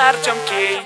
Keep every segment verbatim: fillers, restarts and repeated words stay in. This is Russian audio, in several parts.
Артем Кей.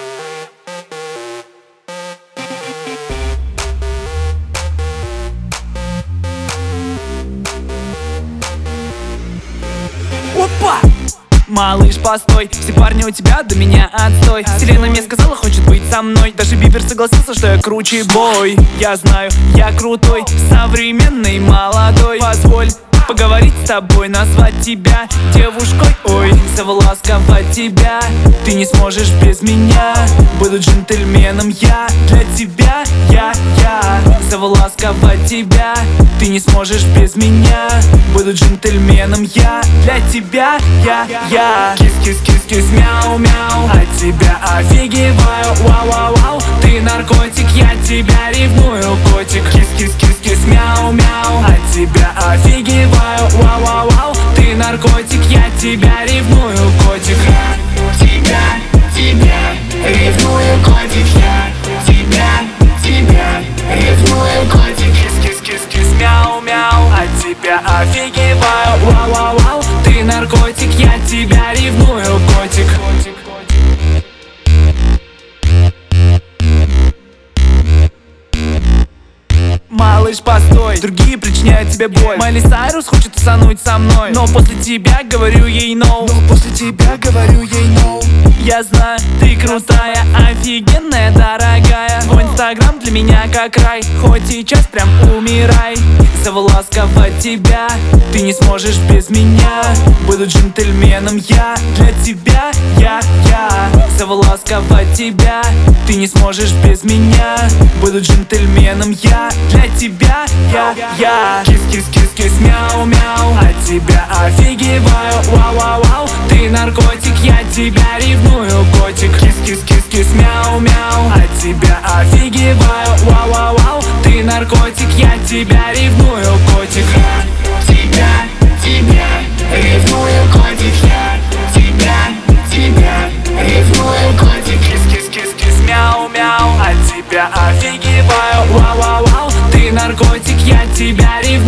Опа! Малыш, постой, все парни у тебя до меня отстой. Селена мне сказала, хочет быть со мной. Даже Бибер согласился, что я круче бой. Я знаю, я крутой, современный, молодой. Позволь поговорить с тобой, назвать тебя девушкой. Ой, завласковать тебя. Ты не сможешь без меня. Буду джентльменом я. Для тебя я, я завласковать тебя. Ты не сможешь без меня. Буду джентльменом я. Для тебя я, я кис-кис-кис-кис, мяу-мяу. От тебя офигеваю, вау-вау-вау. Ты наркотик, я тебя ревную, котик. Кис-кис-кис-кис, мяу-мяу. От тебя офигеваю, вау-вау-вау. Ты наркотик, я тебя ревную, котик. Я тебя, тебя ревную, котик. Я тебя, тебя ревную, котик. Кис-кис-кис-кис, мяу-мяу. От тебя офигеваю, вау-вау-вау. Ты наркотик, я тебя ревную, котик. Малыш, постой, другие причиняют тебе боль. Майли Сайрус хочет усануть со мной, но после тебя говорю ей no. Но после тебя говорю ей no. Я знаю, ты крутая, офигенная, дорогая. Твой инстаграм для меня как рай. Хоть сейчас прям умирай. Завласковать тебя. Ты не сможешь без меня. Буду джентльменом я. Для тебя я, я завласковать тебя. Ты не сможешь без меня. Буду джентльменом я. Для тебя я, я кис-кис-кис-кис, мяу-мяу. От тебя офигеваю, вау-вау-вау. Ты наркотик, я тебя ревную, котик. Кис-кис-кис-кис, мяу-мяу. От тебя офигеваю, вау-вау-вау. Ты наркотик, я тебя ревную, котик. Я тебя, тебя ревную, котик. Я тебя, тебя ревную, котик. Кис-кис-кис-кис, мяу-мяу. От тебя офигеваю, вау-вау-вау. Ты наркотик, я тебя ревную.